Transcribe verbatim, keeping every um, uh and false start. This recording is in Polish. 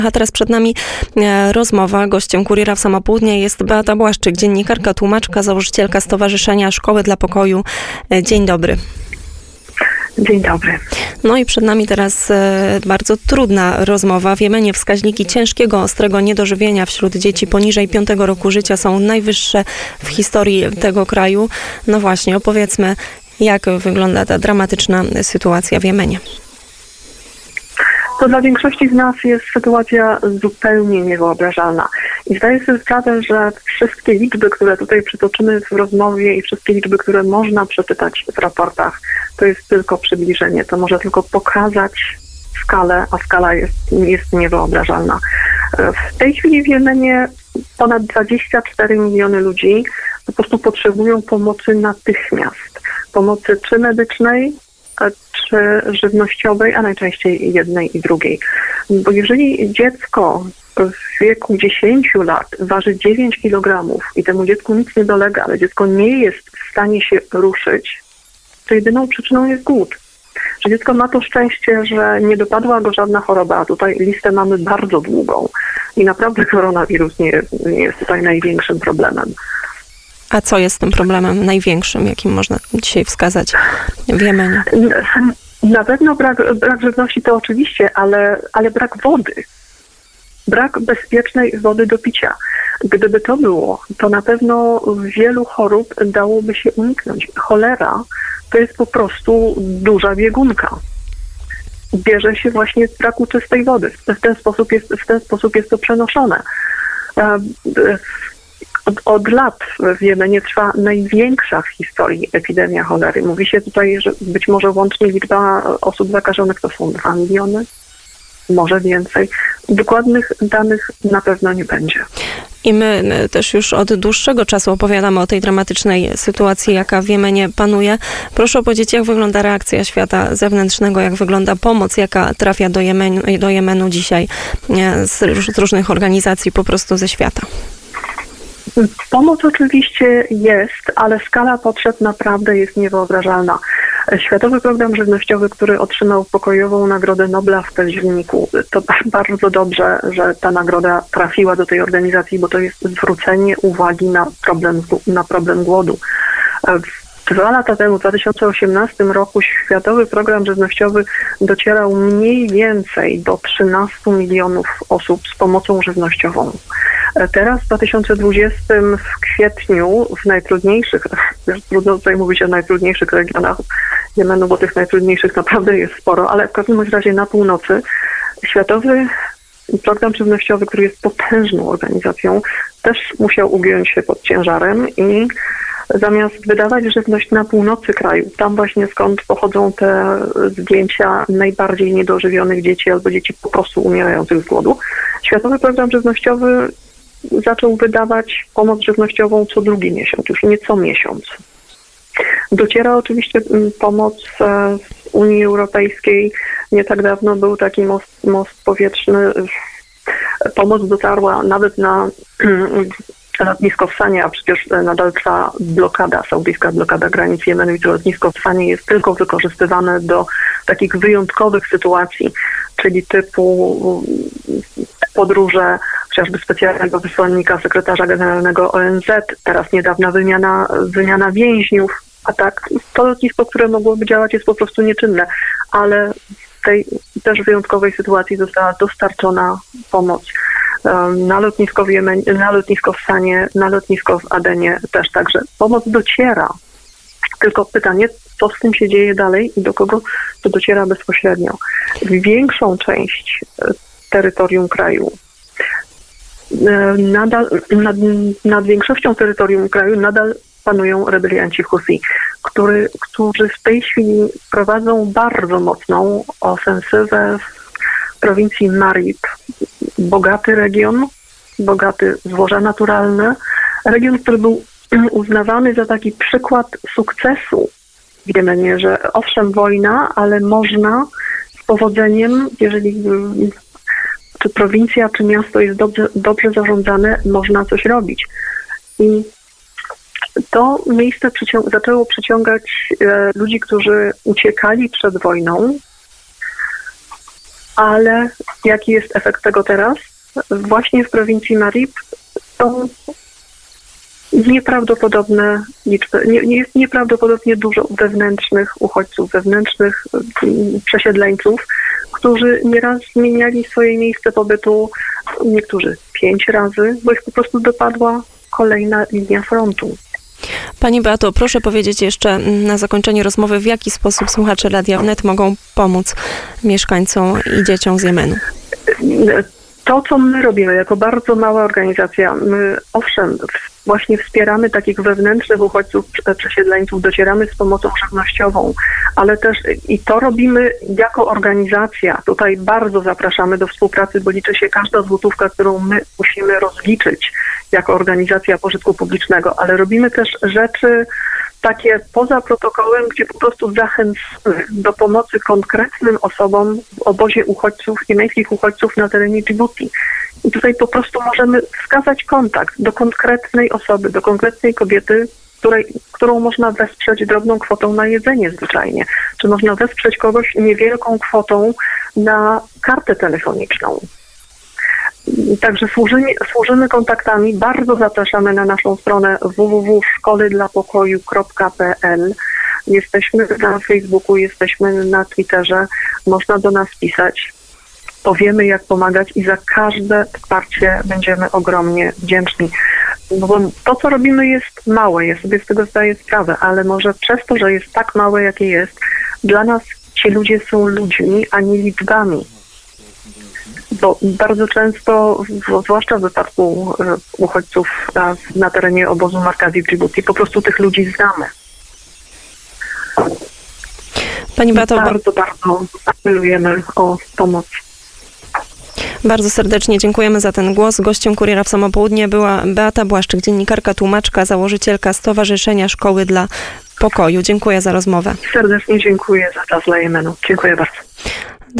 A teraz przed nami e, rozmowa. Gościem Kuriera w Samo Południe jest Beata Błaszczyk, dziennikarka, tłumaczka, założycielka Stowarzyszenia Szkoły dla Pokoju. E, dzień dobry. Dzień dobry. No i przed nami teraz e, bardzo trudna rozmowa. W Jemenie wskaźniki ciężkiego, ostrego niedożywienia wśród dzieci poniżej piątego roku życia są najwyższe w historii tego kraju. No właśnie, opowiedzmy, jak wygląda ta dramatyczna sytuacja w Jemenie. To dla większości z nas jest sytuacja zupełnie niewyobrażalna. I zdaję sobie sprawę, że wszystkie liczby, które tutaj przytoczymy w rozmowie i wszystkie liczby, które można przeczytać w raportach, to jest tylko przybliżenie. To może tylko pokazać skalę, a skala jest, jest niewyobrażalna. W tej chwili w Jemenie ponad dwadzieścia cztery miliony ludzi po prostu potrzebują pomocy natychmiast. Pomocy czy medycznej, czy żywnościowej, a najczęściej jednej i drugiej. Bo jeżeli dziecko w wieku dziesięciu lat waży dziewięć kilogramów i temu dziecku nic nie dolega, ale dziecko nie jest w stanie się ruszyć, to jedyną przyczyną jest głód. Że dziecko ma to szczęście, że nie dopadła go żadna choroba, a tutaj listę mamy bardzo długą i naprawdę koronawirus nie, nie jest tutaj największym problemem. A co jest tym problemem największym, jakim można dzisiaj wskazać w Jemenie? Na pewno brak, brak żywności to oczywiście, ale, ale brak wody. Brak bezpiecznej wody do picia. Gdyby to było, to na pewno wielu chorób dałoby się uniknąć. Cholera to jest po prostu duża biegunka. Bierze się właśnie z braku czystej wody. W ten sposób jest, w ten sposób jest to przenoszone. Od, od lat w Jemenie trwa największa w historii epidemia cholery. Mówi się tutaj, że być może łącznie liczba osób zakażonych to są dwa miliony, może więcej. Dokładnych danych na pewno nie będzie. I my też już od dłuższego czasu opowiadamy o tej dramatycznej sytuacji, jaka w Jemenie panuje. Proszę opowiedzieć, jak wygląda reakcja świata zewnętrznego, jak wygląda pomoc, jaka trafia do Jemenu, do Jemenu dzisiaj z, z różnych organizacji po prostu ze świata. Pomoc oczywiście jest, ale skala potrzeb naprawdę jest niewyobrażalna. Światowy Program Żywnościowy, który otrzymał pokojową Nagrodę Nobla w październiku, to bardzo dobrze, że ta nagroda trafiła do tej organizacji, bo to jest zwrócenie uwagi na problem, na problem głodu. Dwa lata temu, w dwa tysiące osiemnastym roku, Światowy Program Żywnościowy docierał mniej więcej do trzynastu milionów osób z pomocą żywnościową. Teraz w dwa tysiące dwudziestym w kwietniu w najtrudniejszych, trudno tutaj mówić o najtrudniejszych regionach Jemenu, bo tych najtrudniejszych naprawdę jest sporo, ale w każdym razie na północy Światowy Program Żywnościowy, który jest potężną organizacją, też musiał ugiąć się pod ciężarem i zamiast wydawać żywność na północy kraju, tam właśnie skąd pochodzą te zdjęcia najbardziej niedożywionych dzieci albo dzieci po prostu umierających z głodu, Światowy Program Żywnościowy zaczął wydawać pomoc żywnościową co drugi miesiąc, już nie co miesiąc. Dociera oczywiście pomoc z Unii Europejskiej. Nie tak dawno był taki most, most powietrzny. Pomoc dotarła nawet na lotnisko w Sanie, a przecież nadal trwa blokada, saudyjska blokada granic Jemenu i to lotnisko w Sanie jest tylko wykorzystywane do takich wyjątkowych sytuacji, czyli typu podróże chociażby specjalnego wysłannika sekretarza generalnego O N Z, teraz niedawna wymiana, wymiana więźniów, a tak to lotnisko, które mogłoby działać, jest po prostu nieczynne, ale w tej też wyjątkowej sytuacji została dostarczona pomoc na lotnisko w Jemenie, na lotnisko w Sanie, na lotnisko w Adenie też, także pomoc dociera. Tylko pytanie, co z tym się dzieje dalej i do kogo to dociera bezpośrednio. Większą część terytorium kraju, nadal, nad, nad większością terytorium kraju nadal panują rebelianci Husi, który, którzy w tej chwili prowadzą bardzo mocną ofensywę w prowincji Marib. Bogaty region, bogaty w złoża naturalne, region, który był uznawany za taki przykład sukcesu w Jemenie, że owszem wojna, ale można z powodzeniem, jeżeli czy prowincja, czy miasto jest dobrze, dobrze zarządzane, można coś robić. I to miejsce przycią- zaczęło przyciągać e, ludzi, którzy uciekali przed wojną ale jaki jest efekt tego teraz? Właśnie w prowincji Marib są nieprawdopodobne liczby, nie, nie jest nieprawdopodobnie dużo wewnętrznych uchodźców, wewnętrznych przesiedleńców, którzy nieraz zmieniali swoje miejsce pobytu, niektórzy pięć razy, bo ich po prostu dopadła kolejna linia frontu. Pani Beato, proszę powiedzieć jeszcze na zakończenie rozmowy, w jaki sposób słuchacze Radia Wnet mogą pomóc mieszkańcom i dzieciom z Jemenu? To, co my robimy jako bardzo mała organizacja, my owszem, właśnie wspieramy takich wewnętrznych uchodźców, przesiedleńców, docieramy z pomocą żywnościową, ale też i to robimy jako organizacja. Tutaj bardzo zapraszamy do współpracy, bo liczy się każda złotówka, którą my musimy rozliczyć jako organizacja pożytku publicznego, ale robimy też rzeczy takie poza protokołem, gdzie po prostu zachęcamy do pomocy konkretnym osobom w obozie uchodźców, jemeńskich uchodźców na terenie Dżibuti. I tutaj po prostu możemy wskazać kontakt do konkretnej osoby, do konkretnej kobiety, której, którą można wesprzeć drobną kwotą na jedzenie zwyczajnie. Czy można wesprzeć kogoś niewielką kwotą na kartę telefoniczną. Także służymy, służymy kontaktami. Bardzo zapraszamy na naszą stronę w w w kropka szkoły dla pokoju kropka p l. Jesteśmy na Facebooku, jesteśmy na Twitterze. Można do nas pisać. Powiemy, jak pomagać i za każde wsparcie będziemy ogromnie wdzięczni. No bo to, co robimy, jest małe. Ja sobie z tego zdaję sprawę, ale może przez to, że jest tak małe, jakie jest, dla nas ci ludzie są ludźmi, a nie liczbami. Bo bardzo często, zwłaszcza w wypadku uchodźców na, na terenie obozu Markazi w Dżibuti, po prostu tych ludzi znamy. Pani Beato, bardzo, bardzo apelujemy o pomoc. Bardzo serdecznie dziękujemy za ten głos. Gościem Kuriera w Samo Południe była Beata Błaszczyk, dziennikarka, tłumaczka, założycielka Stowarzyszenia Szkoły dla Pokoju. Dziękuję za rozmowę. Serdecznie dziękuję za czas dla Jemenu. Dziękuję bardzo.